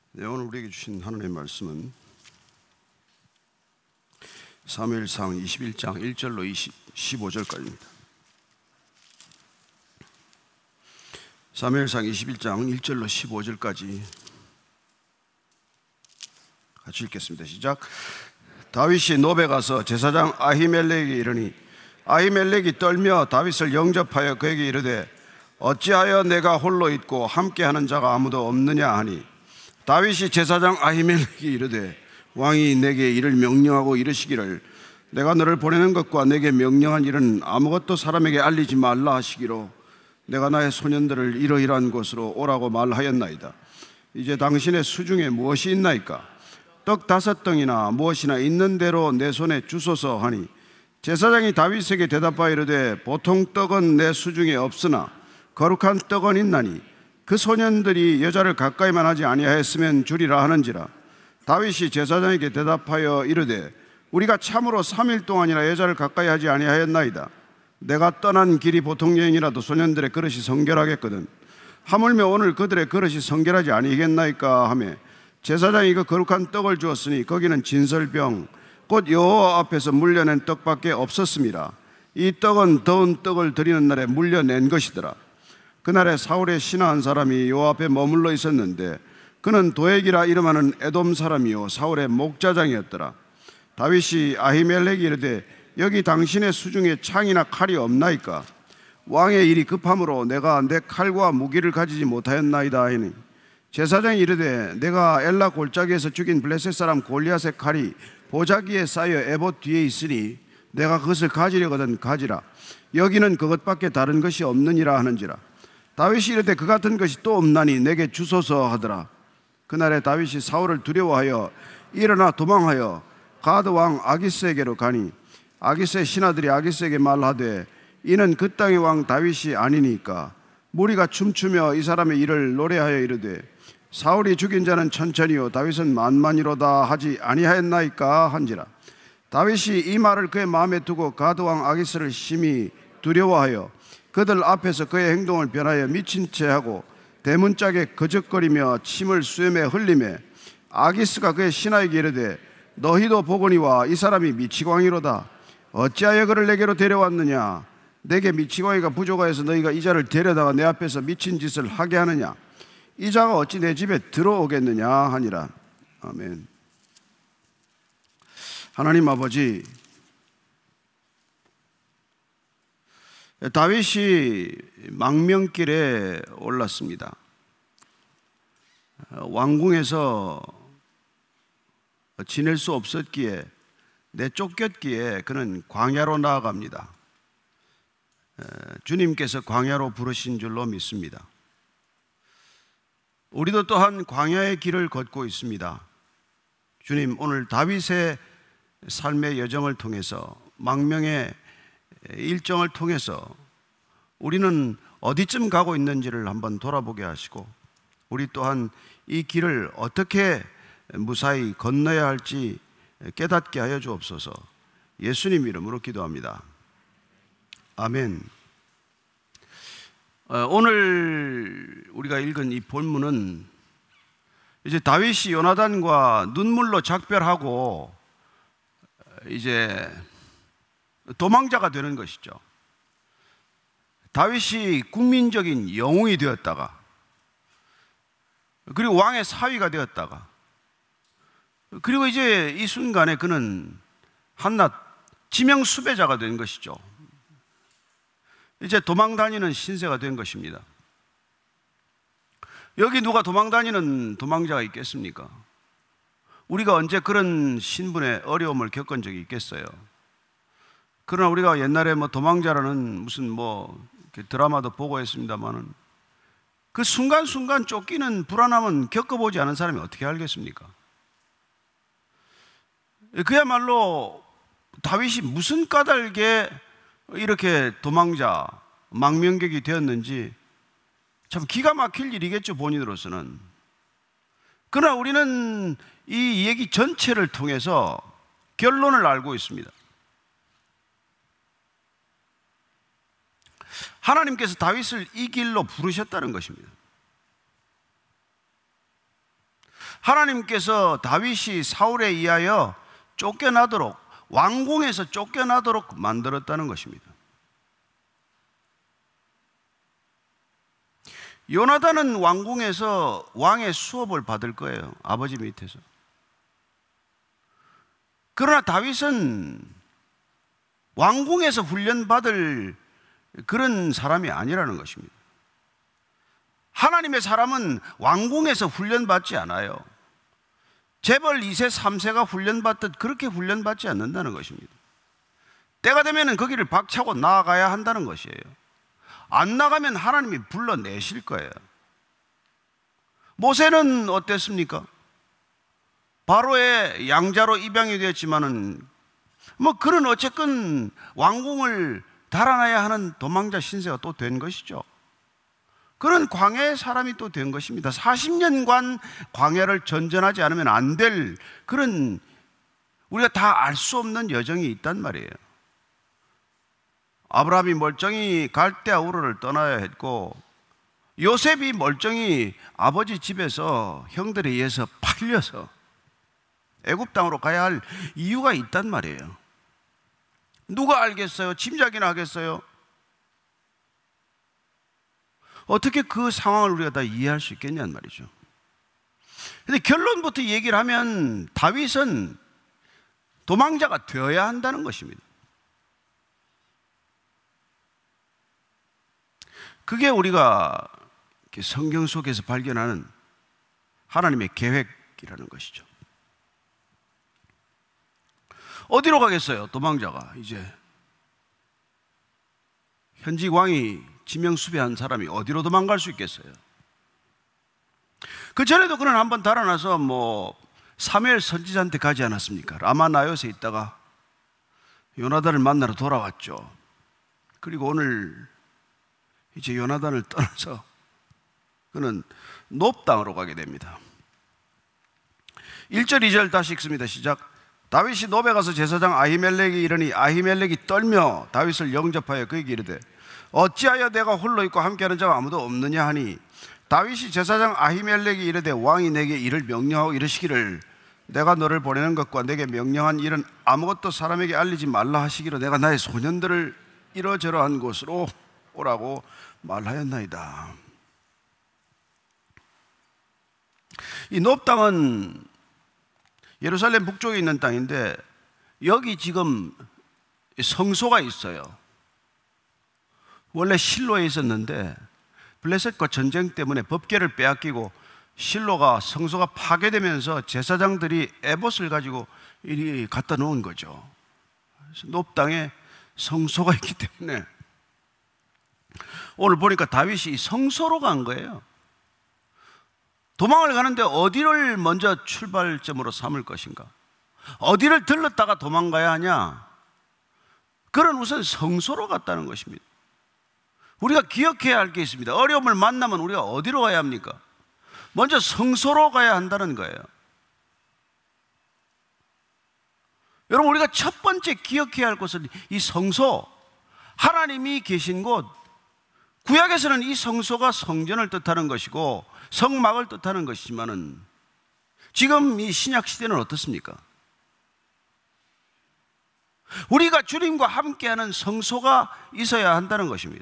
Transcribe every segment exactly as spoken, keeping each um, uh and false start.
네, 오늘 우리에게 주신 하나님의 말씀은 사무엘상 이십일 장 일 절로 십오 절까지입니다. 사무엘상 이십일 장 일 절로 십오 절까지 같이 읽겠습니다. 시작. 다윗이 노베 가서 제사장 아히멜렉에게 이르니 아히멜렉이 떨며 다윗을 영접하여 그에게 이르되 어찌하여 내가 홀로 있고 함께하는 자가 아무도 없느냐 하니 다윗이 제사장 아히멜렉이 이르되 왕이 내게 이를 명령하고 이르시기를 내가 너를 보내는 것과 내게 명령한 일은 아무것도 사람에게 알리지 말라 하시기로 내가 나의 소년들을 이러이러한 곳으로 오라고 말하였나이다. 이제 당신의 수중에 무엇이 있나이까? 떡 다섯 덩이나 무엇이나 있는 대로 내 손에 주소서 하니 제사장이 다윗에게 대답하여 이르되 보통 떡은 내 수중에 없으나 거룩한 떡은 있나니 그 소년들이 여자를 가까이만 하지 아니하였으면 주리라 하는지라. 다윗이 제사장에게 대답하여 이르되 우리가 참으로 삼 일 동안이나 여자를 가까이 하지 아니하였나이다. 내가 떠난 길이 보통 여인이라도 소년들의 그릇이 성결하겠거든. 하물며 오늘 그들의 그릇이 성결하지 아니겠나이까 하며 제사장이 그 거룩한 떡을 주었으니 거기는 진설병 곧 여호와 앞에서 물려낸 떡밖에 없었습니다. 이 떡은 더운 떡을 드리는 날에 물려낸 것이더라. 그날에 사울의 신하 한 사람이 여호와 앞에 머물러 있었는데 그는 도액이라 이름하는 에돔 사람이요 사울의 목자장이었더라. 다윗이 아히멜렉이 이르되 여기 당신의 수중에 창이나 칼이 없나이까? 왕의 일이 급함으로 내가 내 칼과 무기를 가지지 못하였나이다 하니 제사장이 이르되 내가 엘라 골짜기에서 죽인 블레셋 사람 골리앗의 칼이 보자기에 쌓여 에봇 뒤에 있으니 내가 그것을 가지려거든 가지라. 여기는 그것밖에 다른 것이 없느니라 하는지라. 다윗이 이르되 그 같은 것이 또 없나니 내게 주소서 하더라. 그날에 다윗이 사울을 두려워하여 일어나 도망하여 가드 왕 아기스에게로 가니 아기스의 신하들이 아기스에게 말하되 이는 그 땅의 왕 다윗이 아니니까 무리가 춤추며 이 사람의 일을 노래하여 이르되 사울이 죽인 자는 천천히요 다윗은 만만이로다 하지 아니하였나이까 한지라. 다윗이 이 말을 그의 마음에 두고 가드 왕 아기스를 심히 두려워하여 그들 앞에서 그의 행동을 변하여 미친 채 하고 대문짝에 거적거리며 침을 수염에 흘리매 아기스가 그의 신하에게 이르되 너희도 보거니와 이 사람이 미치광이로다. 어찌하여 그를 내게로 데려왔느냐? 내게 미치광이가 부족하여서 너희가 이 자를 데려다가 내 앞에서 미친 짓을 하게 하느냐? 이 자가 어찌 내 집에 들어오겠느냐 하니라. 아멘. 하나님 아버지, 다윗이 망명길에 올랐습니다. 왕궁에서 지낼 수 없었기에 내쫓겼기에 그는 광야로 나아갑니다. 주님께서 광야로 부르신 줄로 믿습니다. 우리도 또한 광야의 길을 걷고 있습니다. 주님, 오늘 다윗의 삶의 여정을 통해서 망명의 일정을 통해서 우리는 어디쯤 가고 있는지를 한번 돌아보게 하시고 우리 또한 이 길을 어떻게 무사히 건너야 할지 깨닫게 하여 주옵소서. 예수님 이름으로 기도합니다. 아멘. 오늘 우리가 읽은 이 본문은 이제 다윗이 요나단과 눈물로 작별하고 이제 도망자가 되는 것이죠. 다윗이 국민적인 영웅이 되었다가 그리고 왕의 사위가 되었다가 그리고 이제 이 순간에 그는 한낱 지명 수배자가 된 것이죠. 이제 도망다니는 신세가 된 것입니다. 여기 누가 도망다니는 도망자가 있겠습니까? 우리가 언제 그런 신분의 어려움을 겪은 적이 있겠어요? 그러나 우리가 옛날에 뭐 도망자라는 무슨 뭐 드라마도 보고 했습니다만은 그 순간순간 쫓기는 불안함은 겪어보지 않은 사람이 어떻게 알겠습니까? 그야말로 다윗이 무슨 까닭에 이렇게 도망자, 망명객이 되었는지 참 기가 막힐 일이겠죠, 본인으로서는. 그러나 우리는 이 얘기 전체를 통해서 결론을 알고 있습니다. 하나님께서 다윗을 이 길로 부르셨다는 것입니다. 하나님께서 다윗이 사울에 의하여 쫓겨나도록, 왕궁에서 쫓겨나도록 만들었다는 것입니다. 요나단은 왕궁에서 왕의 수업을 받을 거예요, 아버지 밑에서. 그러나 다윗은 왕궁에서 훈련받을 그런 사람이 아니라는 것입니다. 하나님의 사람은 왕궁에서 훈련받지 않아요. 재벌 이 세, 삼 세가 훈련받듯 그렇게 훈련받지 않는다는 것입니다. 때가 되면 거기를 박차고 나아가야 한다는 것이에요. 안 나가면 하나님이 불러내실 거예요. 모세는 어땠습니까? 바로의 양자로 입양이 되었지만은 뭐 그런 어쨌건 왕궁을 달아나야 하는 도망자 신세가 또 된 것이죠. 그런 광야의 사람이 또 된 것입니다. 사십 년간 광야를 전전하지 않으면 안 될 그런, 우리가 다 알 수 없는 여정이 있단 말이에요. 아브라함이 멀쩡히 갈대아 우르를 떠나야 했고, 요셉이 멀쩡히 아버지 집에서 형들에 의해서 팔려서 애굽 땅으로 가야 할 이유가 있단 말이에요. 누가 알겠어요? 짐작이나 하겠어요? 어떻게 그 상황을 우리가 다 이해할 수 있겠냐는 말이죠. 그런데 결론부터 얘기를 하면 다윗은 도망자가 되어야 한다는 것입니다. 그게 우리가 성경 속에서 발견하는 하나님의 계획이라는 것이죠. 어디로 가겠어요? 도망자가 이제 현직 왕이 지명수배한 사람이 어디로 도망갈 수 있겠어요? 그 전에도 그는 한번 달아나서 뭐 사무엘 선지자한테 가지 않았습니까? 라마나요스에 있다가 요나단을 만나러 돌아왔죠. 그리고 오늘 이제 요나단을 떠나서 그는 놉 땅으로 가게 됩니다. 일 절 이 절 다시 읽습니다. 시작. 다윗이 놉에 가서 제사장 아히멜렉이 이르니 아히멜렉이 떨며 다윗을 영접하여 그에게 이르되 어찌하여 내가 홀로 있고 함께하는 자가 아무도 없느냐 하니, 다윗이 제사장 아히멜렉이 이르되 왕이 내게 이를 명령하고 이르시기를 내가 너를 보내는 것과 내게 명령한 일은 아무것도 사람에게 알리지 말라 하시기로 내가 나의 소년들을 이러저러한 곳으로 오라고 말하였나이다. 이 놉 땅은 예루살렘 북쪽에 있는 땅인데 여기 지금 성소가 있어요. 원래 실로에 있었는데 블레셋과 전쟁 때문에 법궤를 빼앗기고 실로가, 성소가 파괴되면서 제사장들이 에봇을 가지고 이리 갖다 놓은 거죠. 그래서 놉 땅에 성소가 있기 때문에 오늘 보니까 다윗이 성소로 간 거예요. 도망을 가는데 어디를 먼저 출발점으로 삼을 것인가? 어디를 들렀다가 도망가야 하냐? 그런 우선 성소로 갔다는 것입니다. 우리가 기억해야 할 게 있습니다. 어려움을 만나면 우리가 어디로 가야 합니까? 먼저 성소로 가야 한다는 거예요. 여러분, 우리가 첫 번째 기억해야 할 것은 이 성소, 하나님이 계신 곳. 구약에서는 이 성소가 성전을 뜻하는 것이고 성막을 뜻하는 것이지만은 지금 이 신약 시대는 어떻습니까? 우리가 주님과 함께하는 성소가 있어야 한다는 것입니다.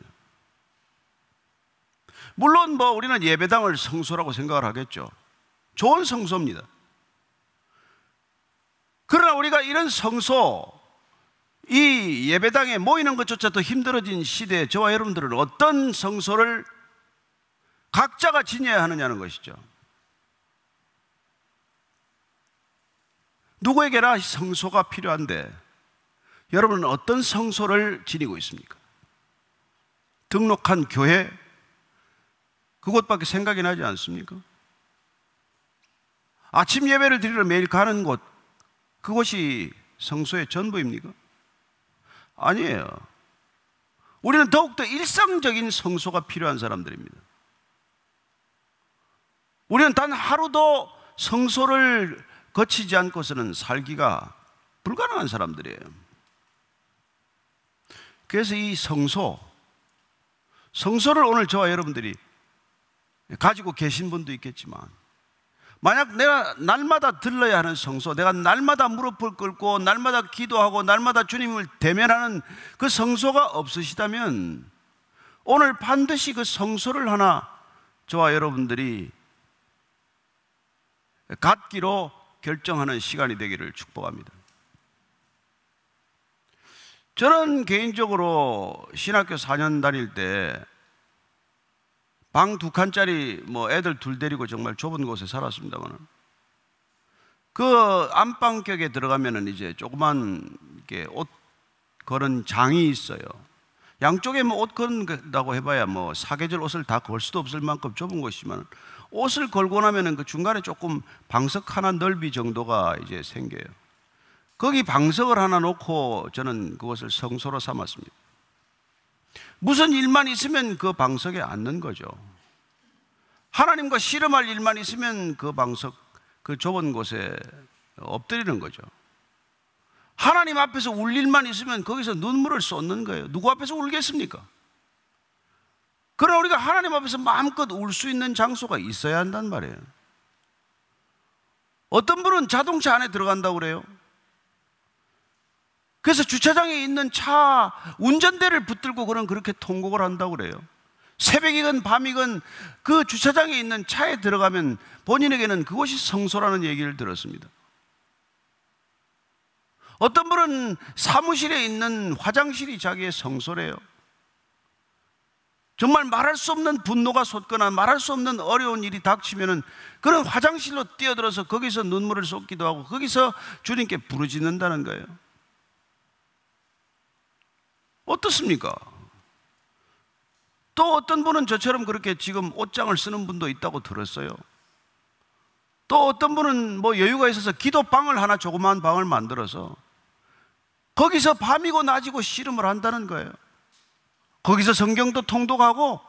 물론 뭐 우리는 예배당을 성소라고 생각을 하겠죠. 좋은 성소입니다. 그러나 우리가 이런 성소, 이 예배당에 모이는 것조차도 힘들어진 시대에 저와 여러분들은 어떤 성소를 각자가 지녀야 하느냐는 것이죠. 누구에게나 성소가 필요한데 여러분은 어떤 성소를 지니고 있습니까? 등록한 교회, 그곳밖에 생각이 나지 않습니까? 아침 예배를 드리러 매일 가는 곳, 그것이 성소의 전부입니까? 아니에요. 우리는 더욱더 일상적인 성소가 필요한 사람들입니다. 우리는 단 하루도 성소를 거치지 않고서는 살기가 불가능한 사람들이에요. 그래서 이 성소, 성소를 오늘 저와 여러분들이 가지고 계신 분도 있겠지만 만약 내가 날마다 들러야 하는 성소, 내가 날마다 무릎을 꿇고 날마다 기도하고 날마다 주님을 대면하는 그 성소가 없으시다면 오늘 반드시 그 성소를 하나 저와 여러분들이 갖기로 결정하는 시간이 되기를 축복합니다. 저는 개인적으로 신학교 사 년 다닐 때 방 두 칸짜리 뭐 애들 둘 데리고 정말 좁은 곳에 살았습니다만, 그 안방격에 들어가면은 이제 조그만 이렇게 옷 걸은 장이 있어요. 양쪽에 뭐 옷 걸는다고 해봐야 뭐 사계절 옷을 다 걸 수도 없을 만큼 좁은 곳이지만, 옷을 걸고 나면은 그 중간에 조금 방석 하나 넓이 정도가 이제 생겨요. 거기 방석을 하나 놓고 저는 그것을 성소로 삼았습니다. 무슨 일만 있으면 그 방석에 앉는 거죠. 하나님과 씨름할 일만 있으면 그 방석, 그 좁은 곳에 엎드리는 거죠. 하나님 앞에서 울 일만 있으면 거기서 눈물을 쏟는 거예요. 누구 앞에서 울겠습니까? 그러나 우리가 하나님 앞에서 마음껏 울 수 있는 장소가 있어야 한단 말이에요. 어떤 분은 자동차 안에 들어간다고 그래요. 그래서 주차장에 있는 차 운전대를 붙들고 그는 그렇게 통곡을 한다고 그래요. 새벽이건 밤이건 그 주차장에 있는 차에 들어가면 본인에게는 그것이 성소라는 얘기를 들었습니다. 어떤 분은 사무실에 있는 화장실이 자기의 성소래요. 정말 말할 수 없는 분노가 솟거나 말할 수 없는 어려운 일이 닥치면은 그런 화장실로 뛰어들어서 거기서 눈물을 쏟기도 하고 거기서 주님께 부르짖는다는 거예요. 어떻습니까? 또 어떤 분은 저처럼 그렇게 지금 옷장을 쓰는 분도 있다고 들었어요. 또 어떤 분은 뭐 여유가 있어서 기도방을 하나, 조그마한 방을 만들어서 거기서 밤이고 낮이고 씨름을 한다는 거예요. 거기서 성경도 통독하고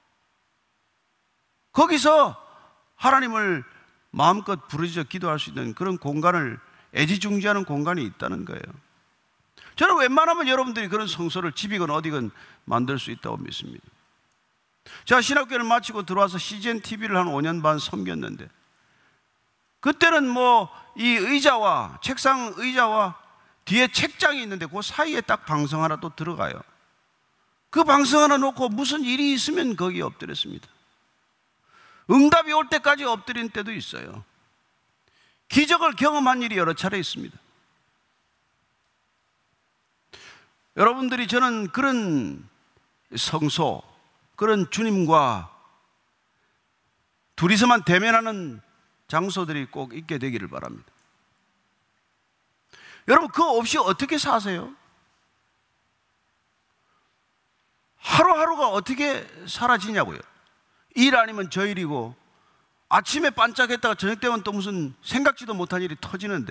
거기서 하나님을 마음껏 부르짖어 기도할 수 있는 그런 공간을 애지중지하는 공간이 있다는 거예요. 저는 웬만하면 여러분들이 그런 성소를 집이건 어디건 만들 수 있다고 믿습니다. 제가 신학교를 마치고 들어와서 씨지엔 티비를 한 오 년 반 섬겼는데, 그때는 뭐 이 의자와 책상 의자와 뒤에 책장이 있는데 그 사이에 딱 방성 하나 또 들어가요. 그 방성 하나 놓고 무슨 일이 있으면 거기에 엎드렸습니다. 응답이 올 때까지 엎드린 때도 있어요. 기적을 경험한 일이 여러 차례 있습니다. 여러분들이 저는 그런 성소, 그런 주님과 둘이서만 대면하는 장소들이 꼭 있게 되기를 바랍니다. 여러분, 그거 없이 어떻게 사세요? 하루하루가 어떻게 사라지냐고요. 일 아니면 저 일이고, 아침에 반짝했다가 저녁 되면 또 무슨 생각지도 못한 일이 터지는데,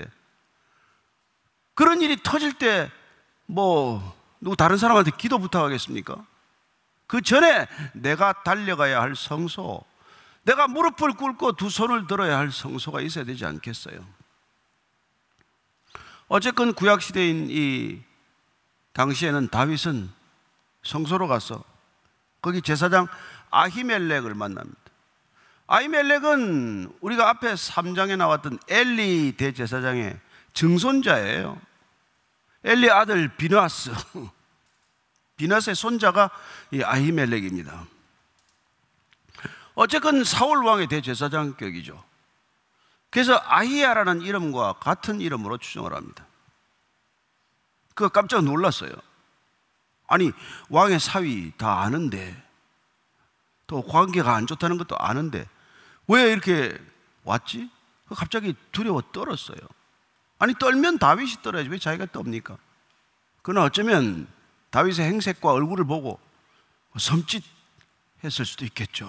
그런 일이 터질 때 뭐 누구 다른 사람한테 기도 부탁하겠습니까? 그 전에 내가 달려가야 할 성소, 내가 무릎을 꿇고 두 손을 들어야 할 성소가 있어야 되지 않겠어요? 어쨌건 구약시대인 이 당시에는 다윗은 성소로 가서 거기 제사장 아히멜렉을 만납니다. 아히멜렉은 우리가 앞에 삼 장에 나왔던 엘리 대제사장의 증손자예요. 엘리 아들 비느하스, 비느하스의 손자가 이 아히멜렉입니다. 어쨌건 사울 왕의 대제사장격이죠. 그래서 아히야라는 이름과 같은 이름으로 추정을 합니다. 그거 깜짝 놀랐어요. 아니, 왕의 사위 다 아는데, 또 관계가 안 좋다는 것도 아는데 왜 이렇게 왔지? 갑자기 두려워 떨었어요. 아니, 떨면 다윗이 떨어야지 왜 자기가 떱니까? 그러나 어쩌면 다윗의 행색과 얼굴을 보고 섬찟했을 수도 있겠죠.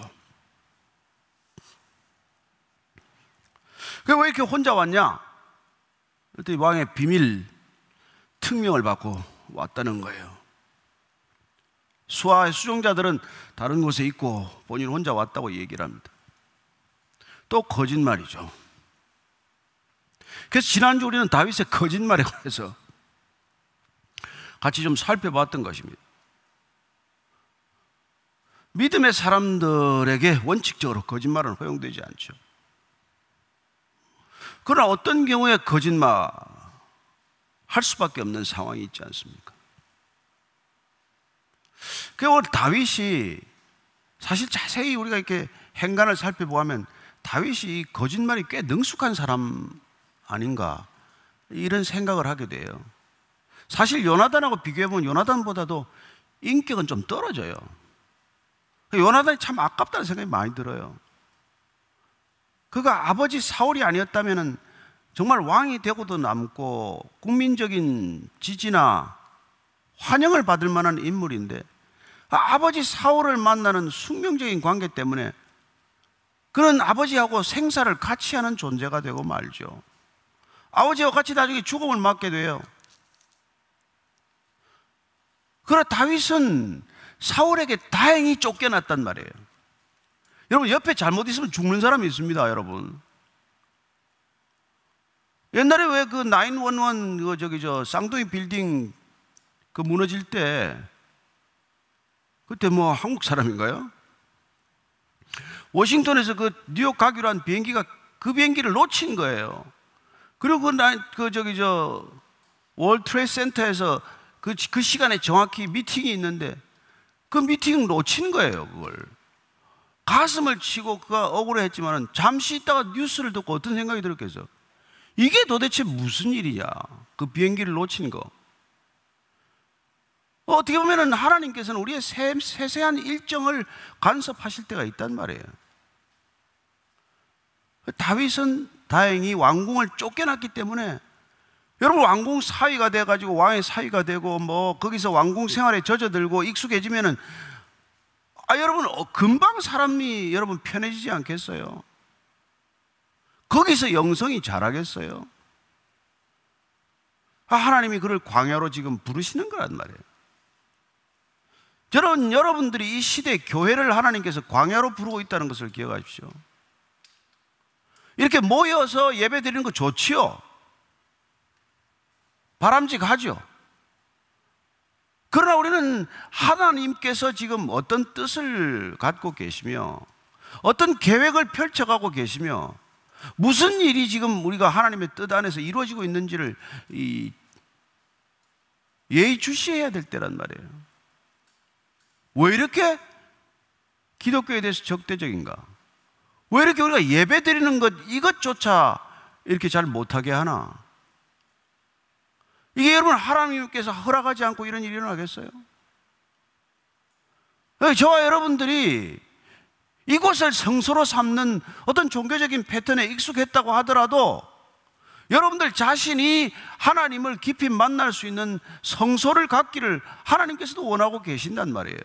왜 이렇게 혼자 왔냐? 그랬더니 왕의 비밀 특명을 받고 왔다는 거예요. 수하의 수종자들은 다른 곳에 있고 본인 혼자 왔다고 얘기를 합니다. 또 거짓말이죠. 그래서 지난주 우리는 다윗의 거짓말에 관해서 같이 좀 살펴봤던 것입니다. 믿음의 사람들에게 원칙적으로 거짓말은 허용되지 않죠. 그러나 어떤 경우에 거짓말 할 수밖에 없는 상황이 있지 않습니까? 그 오늘 다윗이 사실 자세히 우리가 이렇게 행간을 살펴보면 다윗이 거짓말이 꽤 능숙한 사람 아닌가 이런 생각을 하게 돼요. 사실 요나단하고 비교해보면 요나단보다도 인격은 좀 떨어져요. 요나단이 참 아깝다는 생각이 많이 들어요. 그가 아버지 사울이 아니었다면 정말 왕이 되고도 남고 국민적인 지지나 환영을 받을 만한 인물인데 아버지 사울을 만나는 숙명적인 관계 때문에 그는 아버지하고 생사를 같이 하는 존재가 되고 말죠. 아버지와 같이 나중에 죽음을 맞게 돼요. 그러나 다윗은 사울에게 다행히 쫓겨났단 말이에요. 여러분, 옆에 잘못 있으면 죽는 사람이 있습니다, 여러분. 옛날에 왜 그 나인원원 그 저기 저 쌍둥이 빌딩 그 무너질 때 그때 뭐 한국 사람인가요? 워싱턴에서 그 뉴욕 가기로 한 비행기가 그 비행기를 놓친 거예요. 그리고 그, 나, 그 저기 저 월드 트레이드 센터에서 그, 그 시간에 정확히 미팅이 있는데 그 미팅을 놓친 거예요, 그걸. 가슴을 치고 그가 억울해했지만 잠시 있다가 뉴스를 듣고 어떤 생각이 들었겠어요? 이게 도대체 무슨 일이냐? 그 비행기를 놓친 거. 어떻게 보면 하나님께서는 우리의 세세한 일정을 간섭하실 때가 있단 말이에요. 다윗은 다행히 왕궁을 쫓겨났기 때문에 여러분, 왕궁 사위가 돼가지고 왕의 사위가 되고 뭐 거기서 왕궁 생활에 젖어들고 익숙해지면은 아 여러분 금방 사람이 여러분 편해지지 않겠어요? 거기서 영성이 자라겠어요? 아, 하나님이 그를 광야로 지금 부르시는 거란 말이에요. 저는 여러분들이 이 시대 교회를 하나님께서 광야로 부르고 있다는 것을 기억하십시오. 이렇게 모여서 예배 드리는 거 좋지요. 바람직하죠. 그러나 우리는 하나님께서 지금 어떤 뜻을 갖고 계시며 어떤 계획을 펼쳐가고 계시며 무슨 일이 지금 우리가 하나님의 뜻 안에서 이루어지고 있는지를 이 예의주시해야 될 때란 말이에요. 왜 이렇게 기독교에 대해서 적대적인가? 왜 이렇게 우리가 예배 드리는 것 이것조차 이렇게 잘 못하게 하나? 이게 여러분 하나님께서 허락하지 않고 이런 일이 일어나겠어요? 저와 여러분들이 이곳을 성소로 삼는 어떤 종교적인 패턴에 익숙했다고 하더라도 여러분들 자신이 하나님을 깊이 만날 수 있는 성소를 갖기를 하나님께서도 원하고 계신단 말이에요.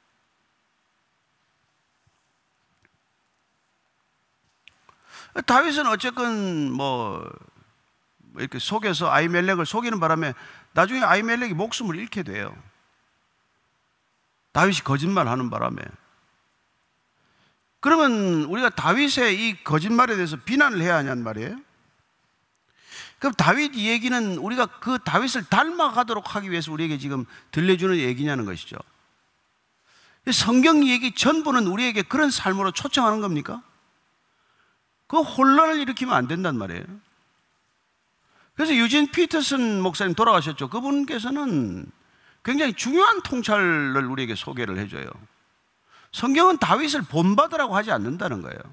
다윗은 어쨌건 뭐 이렇게 속여서 아히멜렉을 속이는 바람에 나중에 아히멜렉이 목숨을 잃게 돼요. 다윗이 거짓말하는 바람에. 그러면 우리가 다윗의 이 거짓말에 대해서 비난을 해야 하냔 말이에요. 그럼 다윗 이 얘기는 우리가 그 다윗을 닮아가도록 하기 위해서 우리에게 지금 들려주는 얘기냐는 것이죠. 성경 얘기 전부는 우리에게 그런 삶으로 초청하는 겁니까? 그 혼란을 일으키면 안 된단 말이에요. 그래서 유진 피터슨 목사님 돌아가셨죠. 그분께서는 굉장히 중요한 통찰을 우리에게 소개를 해줘요. 성경은 다윗을 본받으라고 하지 않는다는 거예요.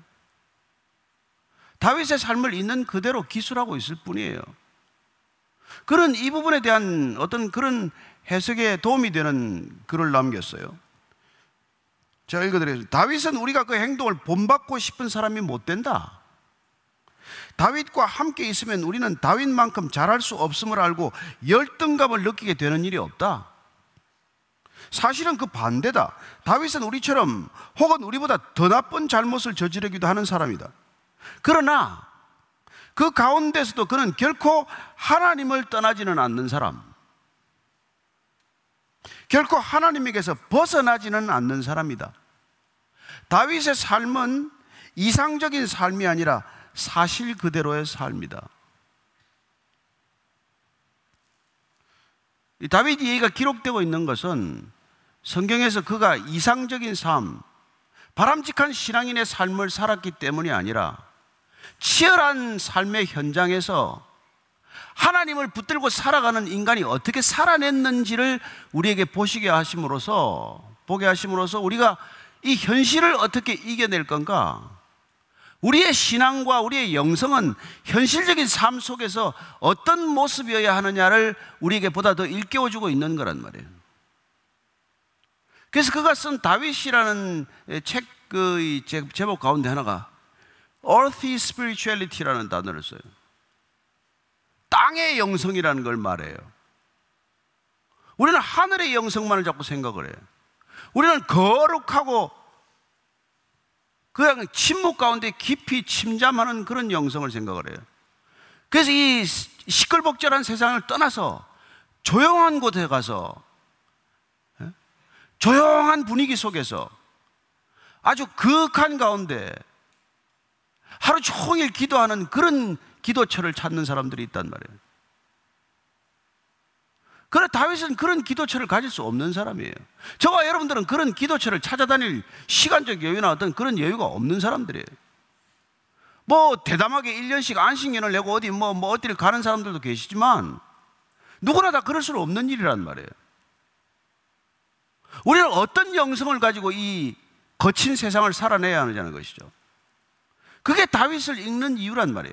다윗의 삶을 있는 그대로 기술하고 있을 뿐이에요. 그런 이 부분에 대한 어떤 그런 해석에 도움이 되는 글을 남겼어요. 제가 읽어드리겠습니다. 다윗은 우리가 그 행동을 본받고 싶은 사람이 못 된다. 다윗과 함께 있으면 우리는 다윗만큼 잘할 수 없음을 알고 열등감을 느끼게 되는 일이 없다. 사실은 그 반대다. 다윗은 우리처럼 혹은 우리보다 더 나쁜 잘못을 저지르기도 하는 사람이다. 그러나 그 가운데서도 그는 결코 하나님을 떠나지는 않는 사람, 결코 하나님에게서 벗어나지는 않는 사람이다. 다윗의 삶은 이상적인 삶이 아니라 사실 그대로의 삶이다. 이 다윗 얘기가 기록되고 있는 것은 성경에서 그가 이상적인 삶, 바람직한 신앙인의 삶을 살았기 때문이 아니라 치열한 삶의 현장에서 하나님을 붙들고 살아가는 인간이 어떻게 살아냈는지를 우리에게 보시게 하심으로써, 보게 하심으로써 우리가 이 현실을 어떻게 이겨낼 건가? 우리의 신앙과 우리의 영성은 현실적인 삶 속에서 어떤 모습이어야 하느냐를 우리에게 보다 더 일깨워주고 있는 거란 말이에요. 그래서 그가 쓴 다윗이라는 책 그 제목 가운데 하나가 Earthy Spirituality라는 단어를 써요. 땅의 영성이라는 걸 말해요. 우리는 하늘의 영성만을 자꾸 생각을 해요. 우리는 거룩하고 그냥 침묵 가운데 깊이 침잠하는 그런 영성을 생각을 해요. 그래서 이 시끌벅적한 세상을 떠나서 조용한 곳에 가서 조용한 분위기 속에서 아주 그윽한 가운데 하루 종일 기도하는 그런 기도처를 찾는 사람들이 있단 말이에요. 그러나 다윗은 그런 기도처를 가질 수 없는 사람이에요. 저와 여러분들은 그런 기도처를 찾아다닐 시간적 여유나 어떤 그런 여유가 없는 사람들이에요. 뭐 대담하게 일 년씩 안식년을 내고 어디 뭐, 뭐 어디를 가는 사람들도 계시지만 누구나 다 그럴 수는 없는 일이란 말이에요. 우리는 어떤 영성을 가지고 이 거친 세상을 살아내야 하느냐는 것이죠. 그게 다윗을 읽는 이유란 말이에요.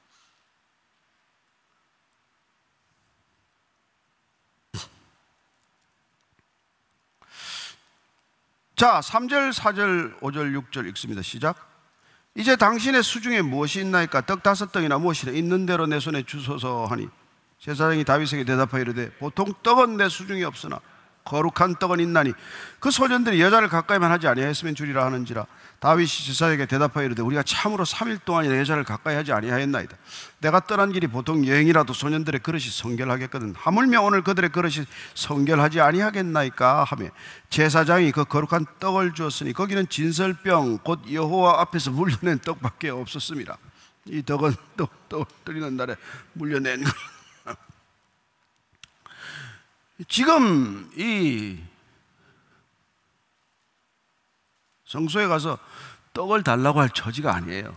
자, 삼 절, 사 절, 오 절, 육 절 읽습니다. 시작. 이제 당신의 수중에 무엇이 있나이까? 떡 다섯 덩이나 무엇이나 있는 대로 내 손에 주소서 하니 제사장이 다윗에게 대답하여 이르되 보통 떡은 내 수중에 없으나 거룩한 떡은 있나니 그 소년들이 여자를 가까이만 하지 아니하였으면 주리라 하는지라. 다윗이 제사장에게 대답하여 이르되 우리가 참으로 삼 일 동안이나 여자를 가까이 하지 아니하였나이다. 내가 떠난 길이 보통 여행이라도 소년들의 그릇이 성결하겠거든 하물며 오늘 그들의 그릇이 성결하지 아니하겠나이까 하며 제사장이 그 거룩한 떡을 주었으니 거기는 진설병 곧 여호와 앞에서 물려낸 떡밖에 없었습니다. 이 떡은 떡, 떡 드리는 날에 물려낸 것. 지금 이 성소에 가서 떡을 달라고 할 처지가 아니에요.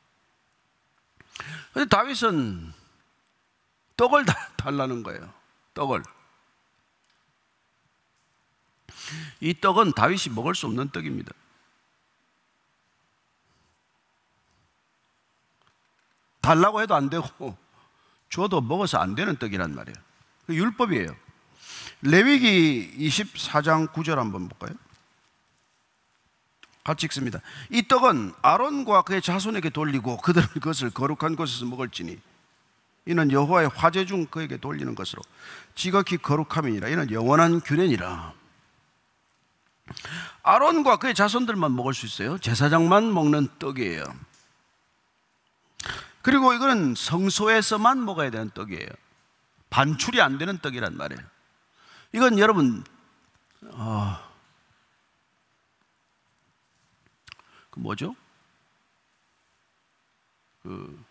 그런데 다윗은 떡을 달라는 거예요. 떡을. 이 떡은 다윗이 먹을 수 없는 떡입니다. 달라고 해도 안 되고 줘도 먹어서 안 되는 떡이란 말이에요. 율법이에요. 레위기 이십사 장 구 절 한번 볼까요? 같이 읽습니다. 이 떡은 아론과 그의 자손에게 돌리고 그들은 그것을 거룩한 곳에서 먹을지니 이는 여호와의 화제 중 그에게 돌리는 것으로 지극히 거룩함이니라. 이는 영원한 규례니라. 아론과 그의 자손들만 먹을 수 있어요. 제사장만 먹는 떡이에요. 그리고 이거는 성소에서만 먹어야 되는 떡이에요. 반출이 안 되는 떡이란 말이에요. 이건 여러분 어, 그 뭐죠? 그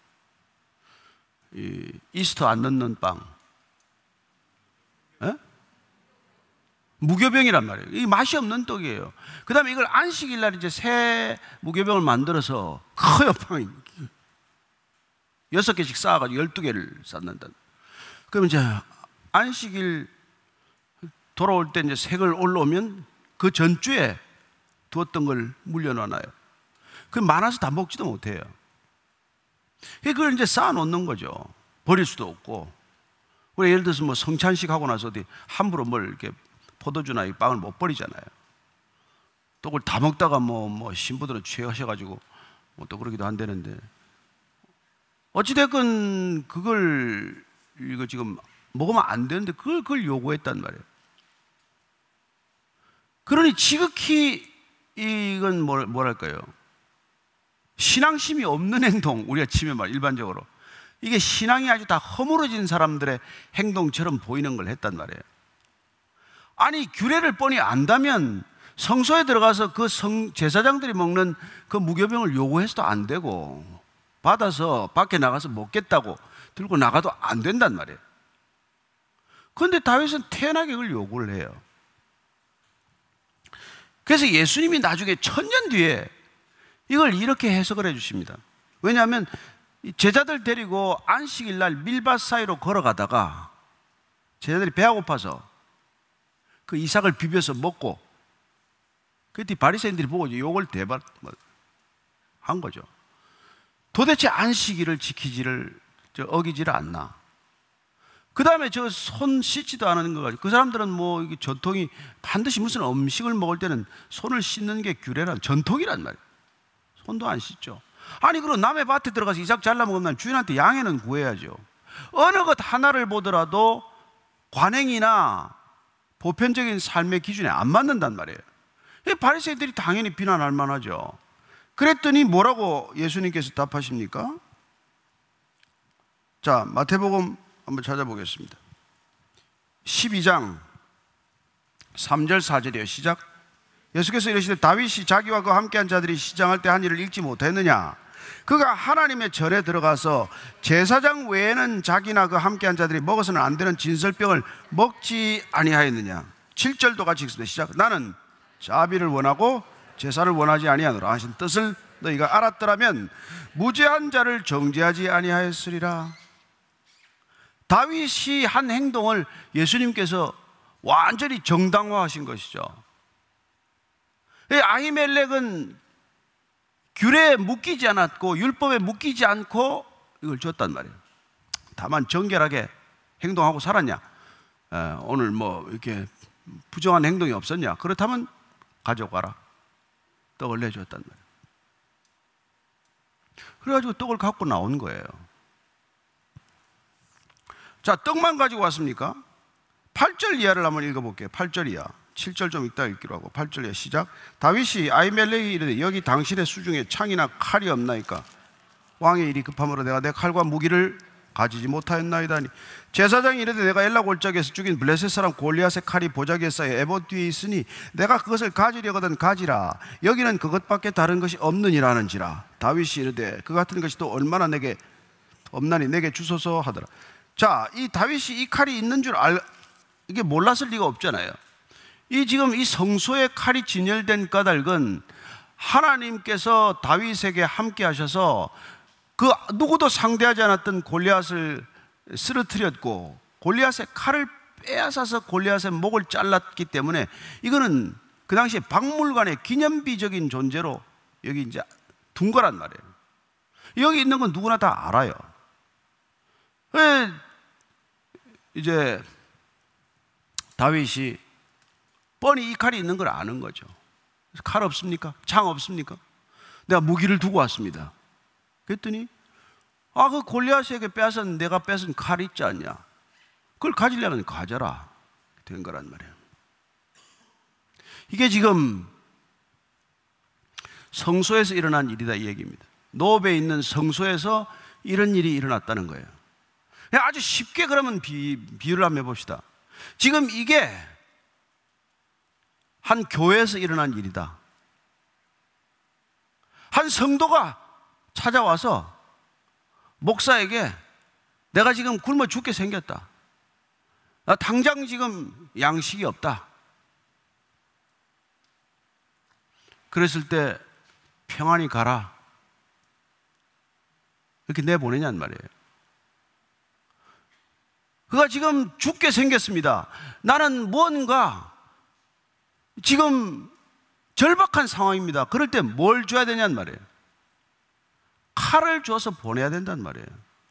이, 이스터 안 넣는 빵, 에? 무교병이란 말이에요. 이 맛이 없는 떡이에요. 그 다음에 이걸 안식일 날 이제 새 무교병을 만들어서 커요, 빵이. 여섯 개씩 쌓아가지고 열두 개를 쌓는다. 그럼 이제 안식일 돌아올 때 이제 색을 올라오면 그 전주에 두었던 걸 물려놔요. 그 많아서 다 먹지도 못해요. 그걸 이제 쌓아놓는 거죠. 버릴 수도 없고. 우리 예를 들어서 뭐 성찬식 하고 나서 어디 함부로 뭘 이렇게 포도주나 이 빵을 못 버리잖아요. 또 그걸 다 먹다가 뭐, 뭐 신부들은 취하셔가지고 뭐 또 그러기도 한다는데. 어찌됐건 그걸 이거 지금 먹으면 안 되는데 그걸, 그걸 요구했단 말이에요. 그러니 지극히 이건 뭘, 뭐랄까요? 신앙심이 없는 행동, 우리가 치면 말 일반적으로 이게 신앙이 아주 다 허물어진 사람들의 행동처럼 보이는 걸 했단 말이에요. 아니 규례를 뻔히 안다면 성소에 들어가서 그 성, 제사장들이 먹는 그 무교병을 요구해서도 안 되고 받아서 밖에 나가서 먹겠다고 들고 나가도 안 된단 말이에요. 그런데 다윗은 태연하게 그걸 요구를 해요. 그래서 예수님이 나중에 천년 뒤에 이걸 이렇게 해석을 해 주십니다. 왜냐하면 제자들 데리고 안식일 날 밀밭 사이로 걸어가다가 제자들이 배가 고파서 그 이삭을 비벼서 먹고, 그때 바리새인들이 보고 욕을 대발 한 거죠. 도대체 안식일을 지키지를, 저 어기지를 않나. 그 다음에 저 손 씻지도 않은 거 가지고, 그 사람들은 뭐 이게 전통이 반드시 무슨 음식을 먹을 때는 손을 씻는 게 규례란, 전통이란 말이에요. 손도 안 씻죠. 아니, 그럼 남의 밭에 들어가서 이삭 잘라 먹으면 주인한테 양해는 구해야죠. 어느 것 하나를 보더라도 관행이나 보편적인 삶의 기준에 안 맞는단 말이에요. 바리새인들이 당연히 비난할 만하죠. 그랬더니 뭐라고 예수님께서 답하십니까? 자, 마태복음 한번 찾아보겠습니다. 십이 장 삼 절 사 절이에요. 시작. 예수께서 이르시되 다윗이 자기와 그와 함께한 자들이 시장할 때 한 일을 읽지 못했느냐? 그가 하나님의 절에 들어가서 제사장 외에는 자기나 그 함께한 자들이 먹어서는 안 되는 진설병을 먹지 아니하였느냐? 칠 절도 같이 읽습니다. 시작. 나는 자비를 원하고 제사를 원하지 아니하노라 하신 뜻을 너희가 알았더라면 무죄한 자를 정죄하지 아니하였으리라. 다윗이 한 행동을 예수님께서 완전히 정당화하신 것이죠. 아히멜렉은 규례에 묶이지 않았고 율법에 묶이지 않고 이걸 줬단 말이에요. 다만 정결하게 행동하고 살았냐? 에, 오늘 뭐 이렇게 부정한 행동이 없었냐? 그렇다면 가져가라. 떡을 내줬단 말이에요. 그래가지고 떡을 갖고 나온 거예요. 자, 떡만 가지고 왔습니까? 팔 절 이하를 한번 읽어볼게요. 팔 절 이하. 칠 절 좀 이따 읽기로 하고 팔 절 이하 시작. 다윗이 아히멜렉이 이르되 여기 당신의 수중에 창이나 칼이 없나이까? 왕의 일이 급함으로 내가 내 칼과 무기를 가지지 못하였나이다니. 제사장이 이르되 내가 엘라 골짜기에서 죽인 블레셋 사람 골리앗의 칼이 보자기에 쌓여 에봇 뒤에 있으니 내가 그것을 가지려거든 가지라. 여기는 그것밖에 다른 것이 없느니라는지라. 다윗이 이르되 그 같은 것이 또 얼마나 내게 없나니 내게 주소서 하더라. 자, 이 다윗이 이 칼이 있는 줄 알, 이게 몰랐을 리가 없잖아요. 이 지금 이 성소에 칼이 진열된 까닭은 하나님께서 다윗에게 함께 하셔서 그 누구도 상대하지 않았던 골리앗을 쓰러뜨렸고 골리앗의 칼을 빼앗아서 골리앗의 목을 잘랐기 때문에 이거는 그 당시에 박물관의 기념비적인 존재로 여기 이제 둔 거란 말이에요. 여기 있는 건 누구나 다 알아요. 왜 이제 다윗이 뻔히 이 칼이 있는 걸 아는 거죠. 칼 없습니까? 창 없습니까? 내가 무기를 두고 왔습니다. 그랬더니 아, 그 골리앗에게 빼앗은 내가 뺏은 칼 있지 않냐? 그걸 가지려면 가져라 된 거란 말이에요. 이게 지금 성소에서 일어난 일이다 이 얘기입니다. 노베에 있는 성소에서 이런 일이 일어났다는 거예요. 아주 쉽게 그러면 비, 비유를 한번 해봅시다. 지금 이게 한 교회에서 일어난 일이다. 한 성도가 찾아와서 목사에게 내가 지금 굶어 죽게 생겼다. 나 당장 지금 양식이 없다. 그랬을 때 평안히 가라. 이렇게 내보내냔 말이에요. 그가 지금 죽게 생겼습니다. 나는 무언가 지금 절박한 상황입니다. 그럴 때 뭘 줘야 되냔 말이에요. 칼을 줘서 보내야 된단 말이에요.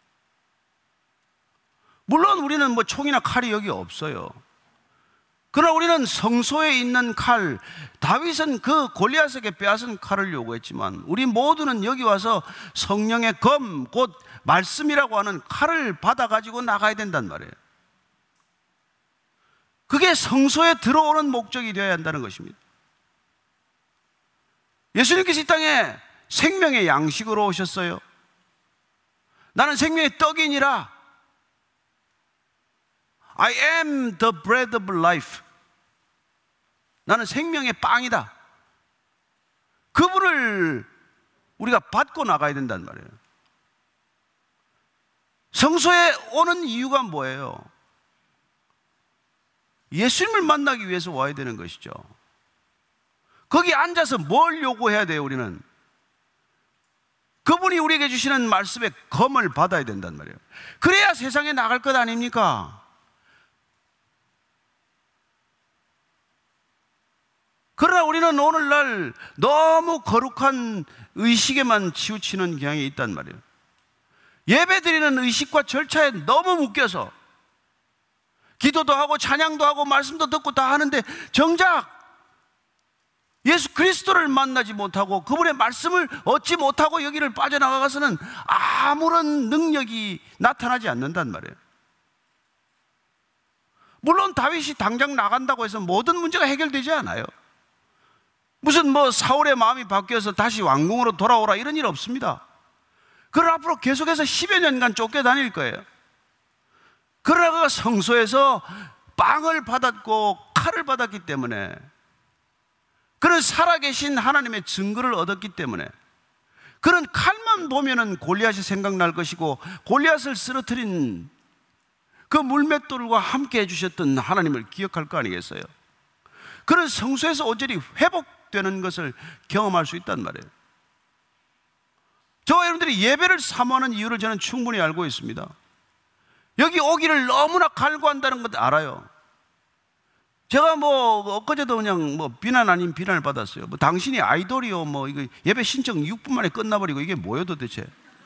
물론 우리는 뭐 총이나 칼이 여기 없어요. 그러나 우리는 성소에 있는 칼, 다윗은 그 골리앗에게 빼앗은 칼을 요구했지만 우리 모두는 여기 와서 성령의 검, 곧 말씀이라고 하는 칼을 받아가지고 나가야 된단 말이에요. 그게 성소에 들어오는 목적이 되어야 한다는 것입니다. 예수님께서 이 땅에 생명의 양식으로 오셨어요. 나는 생명의 떡이니라. I am the bread of life. 나는 생명의 빵이다. 그분을 우리가 받고 나가야 된단 말이에요. 성소에 오는 이유가 뭐예요? 예수님을 만나기 위해서 와야 되는 것이죠. 거기 앉아서 뭘 요구해야 돼요, 우리는? 그분이 우리에게 주시는 말씀의 검을 받아야 된단 말이에요. 그래야 세상에 나갈 것 아닙니까? 그러나 우리는 오늘날 너무 거룩한 의식에만 치우치는 경향이 있단 말이에요. 예배드리는 의식과 절차에 너무 묶여서 기도도 하고 찬양도 하고 말씀도 듣고 다 하는데 정작 예수 그리스도를 만나지 못하고 그분의 말씀을 얻지 못하고 여기를 빠져나가서는 아무런 능력이 나타나지 않는단 말이에요. 물론 다윗이 당장 나간다고 해서 모든 문제가 해결되지 않아요. 무슨 뭐 사울의 마음이 바뀌어서 다시 왕궁으로 돌아오라 이런 일 없습니다. 그러나 앞으로 계속해서 십여 년간 쫓겨다닐 거예요. 그러나 그가 성소에서 빵을 받았고 칼을 받았기 때문에, 그런 살아계신 하나님의 증거를 얻었기 때문에, 그런 칼만 보면은 골리앗이 생각날 것이고 골리앗을 쓰러뜨린 그 물맷돌과 함께 해주셨던 하나님을 기억할 거 아니겠어요? 그런 성소에서 온전히 회복되는 것을 경험할 수 있단 말이에요. 저와 여러분들이 예배를 사모하는 이유를 저는 충분히 알고 있습니다. 여기 오기를 너무나 갈구한다는 것 알아요. 제가 뭐 엊그제도 그냥 뭐 비난 아닌 비난을 받았어요. 뭐 당신이 아이돌이요, 뭐 이거 예배 신청 육 분 만에 끝나버리고 이게 뭐예요 도대체?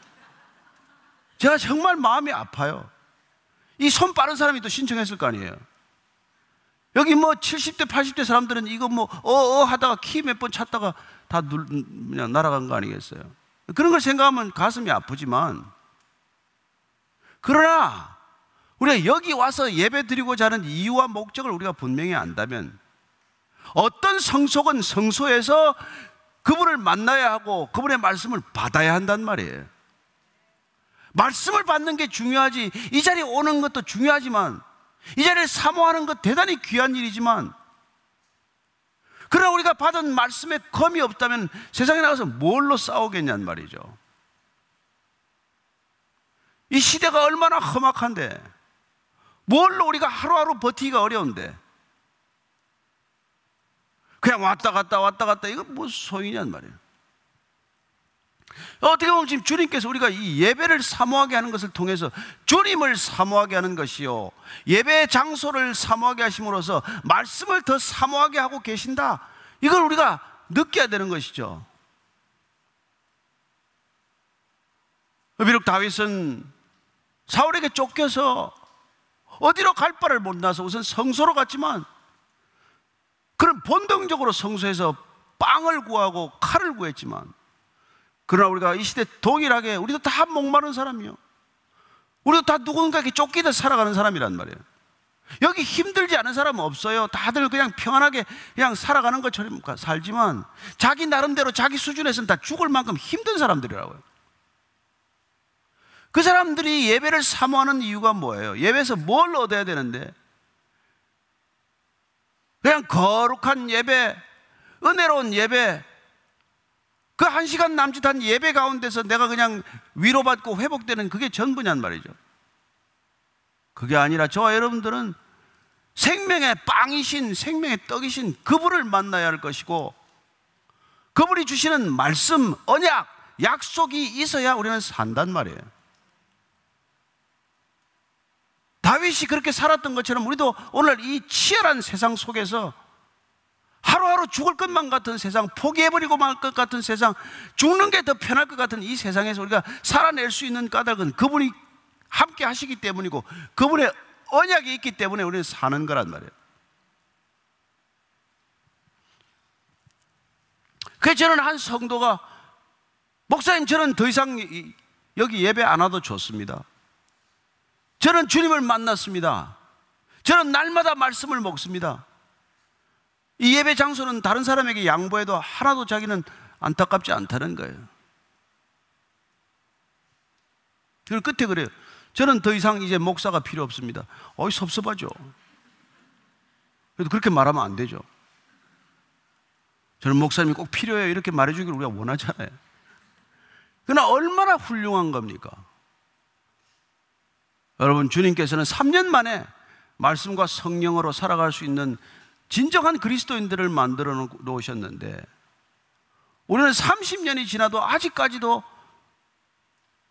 제가 정말 마음이 아파요. 이 손 빠른 사람이 또 신청했을 거 아니에요. 여기 뭐 칠십 대 팔십 대 사람들은 이거 뭐 어어 하다가 키 몇 번 찾다가 다 눌, 그냥 날아간 거 아니겠어요? 그런 걸 생각하면 가슴이 아프지만, 그러나 우리가 여기 와서 예배 드리고자 하는 이유와 목적을 우리가 분명히 안다면, 어떤 성속은 성소에서 그분을 만나야 하고 그분의 말씀을 받아야 한단 말이에요. 말씀을 받는 게 중요하지, 이 자리에 오는 것도 중요하지만, 이 자리를 사모하는 것 대단히 귀한 일이지만, 그러나 우리가 받은 말씀에 검이 없다면 세상에 나가서 뭘로 싸우겠냔 말이죠. 이 시대가 얼마나 험악한데, 뭘로 우리가 하루하루 버티기가 어려운데, 그냥 왔다 갔다 왔다 갔다 이거 무슨 소용이냔 말이에요. 어떻게 보면 지금 주님께서 우리가 이 예배를 사모하게 하는 것을 통해서 주님을 사모하게 하는 것이요, 예배 장소를 사모하게 하심으로써 말씀을 더 사모하게 하고 계신다, 이걸 우리가 느껴야 되는 것이죠. 비록 다윗은 사울에게 쫓겨서 어디로 갈 바를 못 나서 우선 성소로 갔지만, 그런 본능적으로 성소에서 빵을 구하고 칼을 구했지만, 그러나 우리가 이 시대 동일하게 우리도 다 목마른 사람이요, 우리도 다 누군가에게 쫓기듯 살아가는 사람이란 말이에요. 여기 힘들지 않은 사람은 없어요. 다들 그냥 평안하게 그냥 살아가는 것처럼 살지만, 자기 나름대로 자기 수준에서는 다 죽을 만큼 힘든 사람들이라고요. 그 사람들이 예배를 사모하는 이유가 뭐예요? 예배에서 뭘 얻어야 되는데, 그냥 거룩한 예배, 은혜로운 예배, 그 한 시간 남짓한 예배 가운데서 내가 그냥 위로받고 회복되는 그게 전부냔 말이죠. 그게 아니라 저와 여러분들은 생명의 빵이신, 생명의 떡이신 그분을 만나야 할 것이고, 그분이 주시는 말씀, 언약, 약속이 있어야 우리는 산단 말이에요. 다윗이 그렇게 살았던 것처럼 우리도 오늘 이 치열한 세상 속에서, 하루하루 죽을 것만 같은 세상, 포기해버리고 말 것 같은 세상, 죽는 게 더 편할 것 같은 이 세상에서 우리가 살아낼 수 있는 까닭은 그분이 함께 하시기 때문이고, 그분의 언약이 있기 때문에 우리는 사는 거란 말이에요. 그래서 저는 한 성도가, 목사님 저는 더 이상 여기 예배 안 와도 좋습니다. 저는 주님을 만났습니다. 저는 날마다 말씀을 먹습니다. 이 예배 장소는 다른 사람에게 양보해도 하나도 자기는 안타깝지 않다는 거예요. 그리고 끝에 그래요. 저는 더 이상 이제 목사가 필요 없습니다. 어이, 섭섭하죠. 그래도 그렇게 말하면 안 되죠. 저는 목사님이 꼭 필요해요, 이렇게 말해주기를 우리가 원하잖아요. 그러나 얼마나 훌륭한 겁니까? 여러분, 주님께서는 삼 년 만에 말씀과 성령으로 살아갈 수 있는 진정한 그리스도인들을 만들어 놓으셨는데, 우리는 삼십 년이 지나도 아직까지도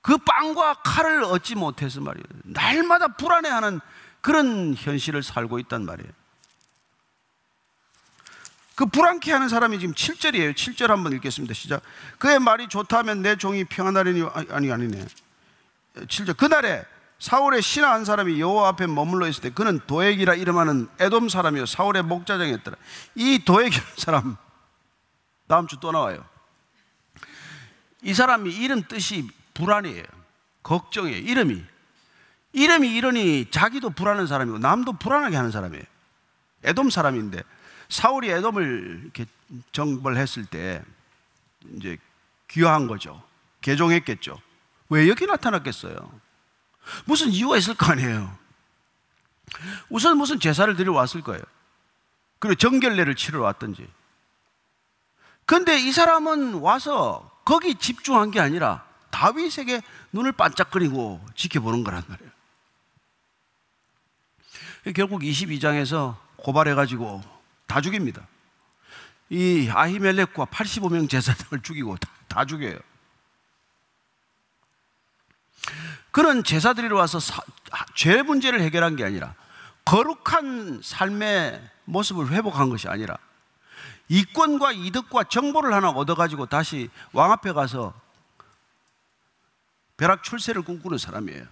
그 빵과 칼을 얻지 못해서 말이에요. 날마다 불안해하는 그런 현실을 살고 있단 말이에요. 그 불안케 하는 사람이 지금 칠 절이에요. 칠 절 한번 읽겠습니다. 시작. 그의 말이 좋다면 내 종이 평안하리니. 아니 아니네. 칠 절. 그날에 사울의 신하 한 사람이 여호와 앞에 머물러 있을 때 그는 도액이라 이름하는 에돔 사람이요 사울의 목자장이었더라. 이 도액이라는 사람 다음 주 또 나와요. 이 사람이 이름 뜻이 불안이에요. 걱정이에요. 이름이 이름이 이러니 자기도 불안한 사람이고 남도 불안하게 하는 사람이에요. 에돔 사람인데 사울이 에돔을 이렇게 정벌했을 때 이제 귀화한 거죠. 개종했겠죠. 왜 여기 나타났겠어요? 무슨 이유가 있을 거 아니에요. 우선 무슨 제사를 드리러 왔을 거예요. 그리고 정결례를 치러 왔든지. 그런데 이 사람은 와서 거기 집중한 게 아니라 다윗에게 눈을 반짝거리고 지켜보는 거란 말이에요. 결국 이십이 장에서 고발해가지고 다 죽입니다. 이 아히멜렉과 팔십오 명 제사장을 죽이고 다, 다 죽여요. 그는 제사 드리러 와서 사, 죄 문제를 해결한 게 아니라 거룩한 삶의 모습을 회복한 것이 아니라 이권과 이득과 정보를 하나 얻어가지고 다시 왕 앞에 가서 벼락 출세를 꿈꾸는 사람이에요.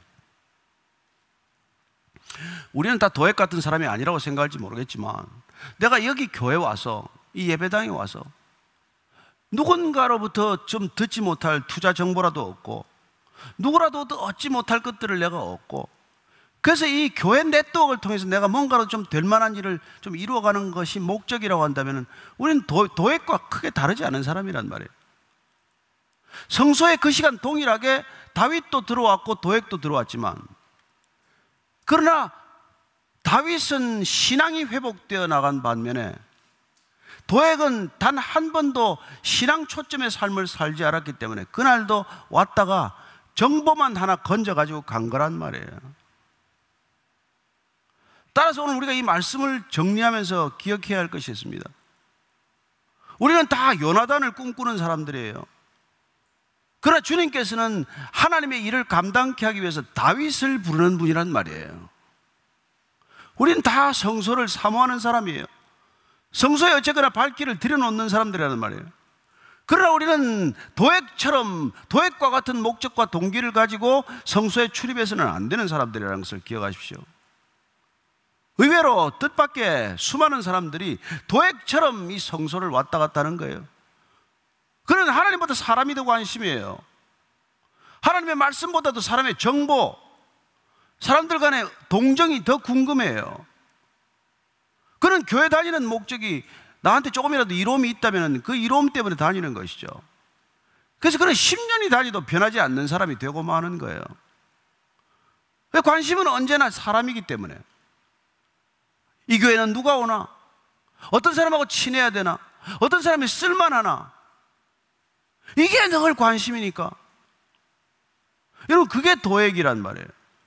우리는 다 도액 같은 사람이 아니라고 생각할지 모르겠지만 내가 여기 교회 와서 이 예배당에 와서 누군가로부터 좀 듣지 못할 투자 정보라도 얻고 누구라도 얻지 못할 것들을 내가 얻고 그래서 이 교회 네트워크를 통해서 내가 뭔가로 좀 될 만한 일을 좀 이루어가는 것이 목적이라고 한다면 우리는 도, 도액과 크게 다르지 않은 사람이란 말이에요. 성소에 그 시간 동일하게 다윗도 들어왔고 도액도 들어왔지만 그러나 다윗은 신앙이 회복되어 나간 반면에 도액은 단 한 번도 신앙 초점의 삶을 살지 않았기 때문에 그날도 왔다가 정보만 하나 건져가지고 간 거란 말이에요. 따라서 오늘 우리가 이 말씀을 정리하면서 기억해야 할 것이 있습니다. 우리는 다 요나단을 꿈꾸는 사람들이에요. 그러나 주님께서는 하나님의 일을 감당케 하기 위해서 다윗을 부르는 분이란 말이에요. 우리는 다 성소를 사모하는 사람이에요. 성소에 어쨌거나 발길을 들여놓는 사람들이라는 말이에요. 그러나 우리는 도액처럼 도액과 같은 목적과 동기를 가지고 성소에 출입해서는 안 되는 사람들이라는 것을 기억하십시오. 의외로 뜻밖의 수많은 사람들이 도액처럼 이 성소를 왔다 갔다 하는 거예요. 그는 하나님보다 사람이 더 관심이에요. 하나님의 말씀보다도 사람의 정보, 사람들 간의 동정이 더 궁금해요. 그는 교회 다니는 목적이 나한테 조금이라도 이로움이 있다면 그 이로움 때문에 다니는 것이죠. 그래서 그는 십 년이 다니도 변하지 않는 사람이 되고 마는 거예요. 관심은 언제나 사람이기 때문에. 이 교회는 누가 오나? 어떤 사람하고 친해야 되나? 어떤 사람이 쓸만하나? 이게 늘 관심이니까. 여러분, 그게 도액이란 말이에요.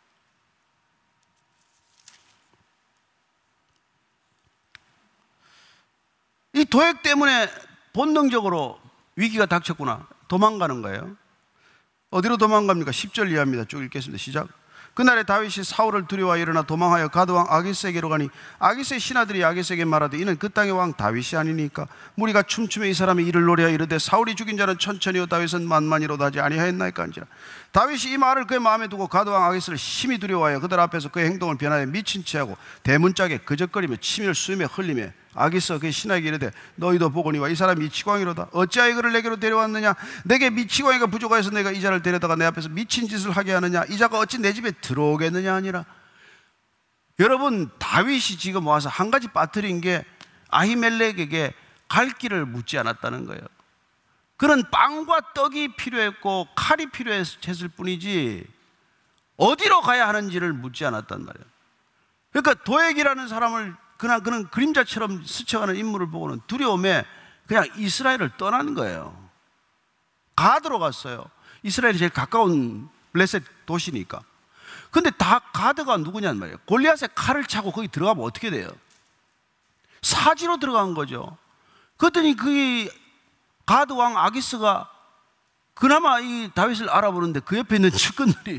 이 도액 때문에 본능적으로 위기가 닥쳤구나. 도망가는 거예요. 어디로 도망갑니까? 십 절 이하입니다. 쭉 읽겠습니다. 시작. 그날에 다윗이 사울을 두려워 일어나 도망하여 가드왕 아기스에게로 가니 아기스의 신하들이 아기스에게 말하되 이는 그 땅의 왕 다윗이 아니니까 무리가 춤추며 이 사람이 이를 노래하여 이르되 사울이 죽인 자는 천천히요 다윗은 만만히로도 하지 아니하였나이까 한지라. 다윗이 이 말을 그의 마음에 두고 가드왕 아기스를 심히 두려워하여 그들 앞에서 그의 행동을 변하여 미친 체하고 대문짝에 그적거리며 침을 쑤며 흘리며 아기스 그의 신하에게 이르되 너희도 보거니와 이 사람이 미치광이로다. 어찌하여 그를 내게로 데려왔느냐? 내게 미치광이가 부족하여서 내가 이 자를 데려다가 내 앞에서 미친 짓을 하게 하느냐? 이 자가 어찌 내 집에 들어오겠느냐 하니라. 여러분, 다윗이 지금 와서 한 가지 빠뜨린 게 아히멜렉에게 갈 길을 묻지 않았다는 거예요. 그는 빵과 떡이 필요했고 칼이 필요했을 뿐이지 어디로 가야 하는지를 묻지 않았단 말이에요. 그러니까 도액이라는 사람을 그냥 그는 그림자처럼 스쳐가는 인물을 보고는 두려움에 그냥 이스라엘을 떠난 거예요. 가드로 갔어요. 이스라엘이 제일 가까운 블레셋 도시니까. 근데 다 가드가 누구냐는 말이에요. 골리앗의 칼을 차고 거기 들어가면 어떻게 돼요? 사지로 들어간 거죠. 그랬더니 그 가드 왕 아기스가 그나마 이 다윗을 알아보는데 그 옆에 있는 측근들이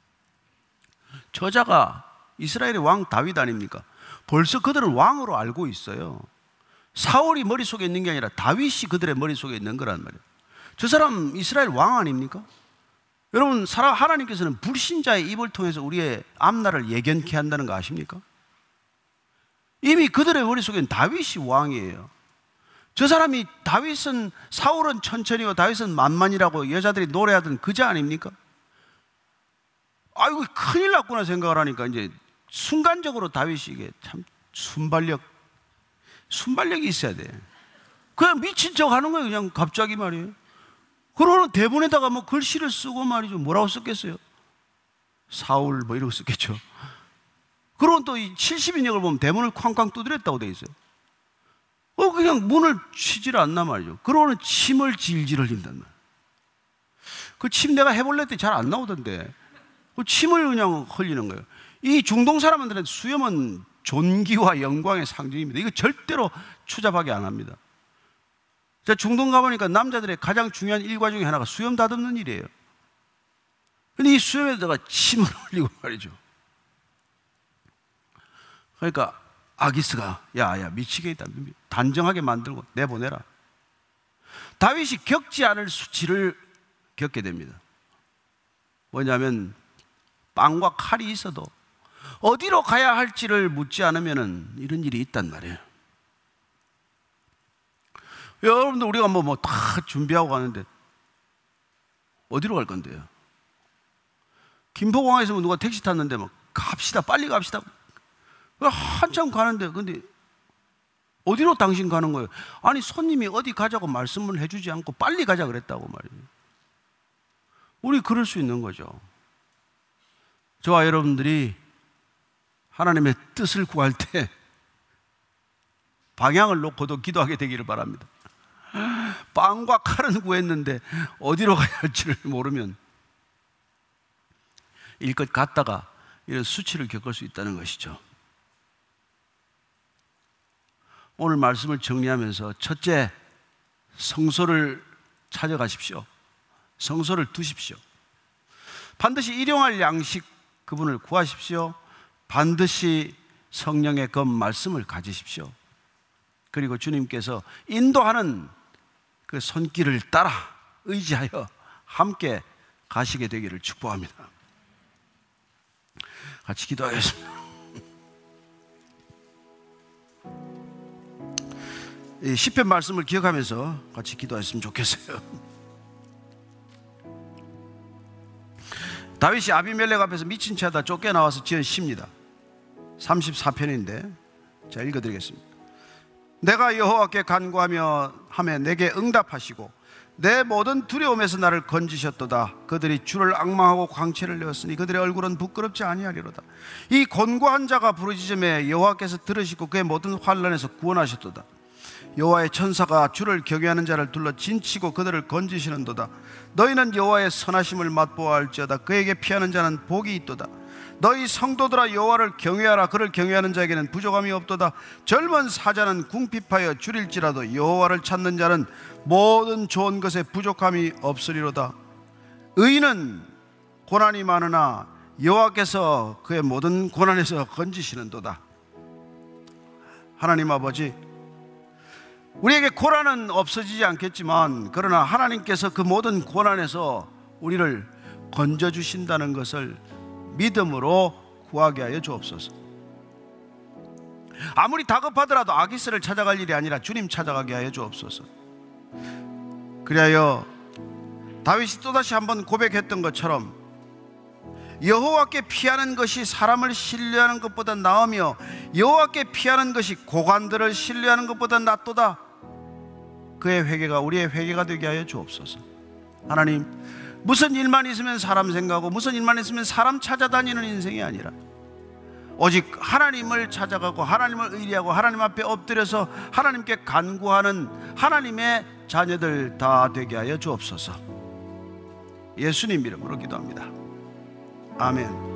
저자가 이스라엘의 왕 다윗 아닙니까? 벌써 그들은 왕으로 알고 있어요. 사울이 머릿속에 있는 게 아니라 다윗이 그들의 머릿속에 있는 거란 말이에요. 저 사람 이스라엘 왕 아닙니까? 여러분, 하나님께서는 불신자의 입을 통해서 우리의 앞날을 예견케 한다는 거 아십니까? 이미 그들의 머릿속에는 다윗이 왕이에요. 저 사람이 다윗은, 사울은 천천히고 다윗은 만만이라고 여자들이 노래하던 그자 아닙니까? 아이고 큰일 났구나 생각을 하니까 이제 순간적으로 다윗이 이게 참 순발력 순발력이 있어야 돼. 그냥 미친 척 하는 거예요. 그냥 갑자기 말이에요. 그러고는 대본에다가 뭐 글씨를 쓰고 말이죠. 뭐라고 썼겠어요? 사울 뭐 이러고 썼겠죠. 그러고 또 이 칠십 인역을 보면 대문을 쾅쾅 두드렸다고 돼 있어요. 어 그냥 문을 치질 않나 말이죠. 그러고는 침을 질질 흘린단 말이에요. 그 침 내가 해볼래 했더니 잘 안 나오던데 그 침을 그냥 흘리는 거예요. 이 중동 사람들은 수염은 존귀와 영광의 상징입니다. 이거 절대로 추잡하게 안 합니다. 제가 중동 가보니까 남자들의 가장 중요한 일과 중에 하나가 수염 다듬는 일이에요. 근데 이 수염에다가 침을 흘리고 말이죠. 그러니까 아기스가 야야 미치겠다 단정하게 만들고 내보내라. 다윗이 겪지 않을 수치를 겪게 됩니다. 뭐냐면 빵과 칼이 있어도 어디로 가야 할지를 묻지 않으면 이런 일이 있단 말이에요. 여러분들 우리가 뭐 뭐 다 준비하고 가는데 어디로 갈 건데요? 김포공항에서 누가 택시 탔는데 막 갑시다 빨리 갑시다 한참 가는데 근데 어디로 당신 가는 거예요? 아니 손님이 어디 가자고 말씀을 해주지 않고 빨리 가자 그랬다고 말이에요. 우리 그럴 수 있는 거죠. 저와 여러분들이 하나님의 뜻을 구할 때 방향을 놓고도 기도하게 되기를 바랍니다. 빵과 칼은 구했는데 어디로 가야 할지를 모르면 일껏 갔다가 이런 수치를 겪을 수 있다는 것이죠. 오늘 말씀을 정리하면서 첫째, 성소를 찾아가십시오. 성소를 두십시오. 반드시 일용할 양식 그분을 구하십시오. 반드시 성령의 검 말씀을 가지십시오. 그리고 주님께서 인도하는 그 손길을 따라 의지하여 함께 가시게 되기를 축복합니다. 같이 기도하겠습니다. 이 시편 말씀을 기억하면서 같이 기도했으면 좋겠어요. 다윗이 아비멜렉 앞에서 미친 채 하다 쫓겨나와서 지은 시입니다. 삼십사 편인데 제가 읽어드리겠습니다. 내가 여호와께 간구하며 하며 내게 응답하시고 내 모든 두려움에서 나를 건지셨도다. 그들이 주를 앙망하고 광채를 내었으니 그들의 얼굴은 부끄럽지 아니하리로다. 이 곤고한 자가 부르짖음에 여호와께서 들으시고 그의 모든 환난에서 구원하셨도다. 여호와의 천사가 주를 경외하는 자를 둘러 진치고 그들을 건지시는도다. 너희는 여호와의 선하심을 맛보아 알지어다. 그에게 피하는 자는 복이 있도다. 너희 성도들아 여호와를 경외하라. 그를 경외하는 자에게는 부족함이 없도다. 젊은 사자는 궁핍하여 줄일지라도 여호와를 찾는 자는 모든 좋은 것에 부족함이 없으리로다. 의인은 고난이 많으나 여호와께서 그의 모든 고난에서 건지시는도다. 하나님 아버지, 우리에게 고난은 없어지지 않겠지만 그러나 하나님께서 그 모든 고난에서 우리를 건져주신다는 것을 믿음으로 구하게 하여 주옵소서. 아무리 다급하더라도 아기스를 찾아갈 일이 아니라 주님 찾아가게 하여 주옵소서. 그리하여 다윗이 또다시 한번 고백했던 것처럼 여호와께 피하는 것이 사람을 신뢰하는 것보다 나으며 여호와께 피하는 것이 고관들을 신뢰하는 것보다 낫도다. 그의 회개가 우리의 회개가 되게 하여 주옵소서. 하나님, 무슨 일만 있으면 사람 생각하고 무슨 일만 있으면 사람 찾아다니는 인생이 아니라 오직 하나님을 찾아가고 하나님을 의리하고 하나님 앞에 엎드려서 하나님께 간구하는 하나님의 자녀들 다 되게 하여 주옵소서. 예수님 이름으로 기도합니다. 아멘.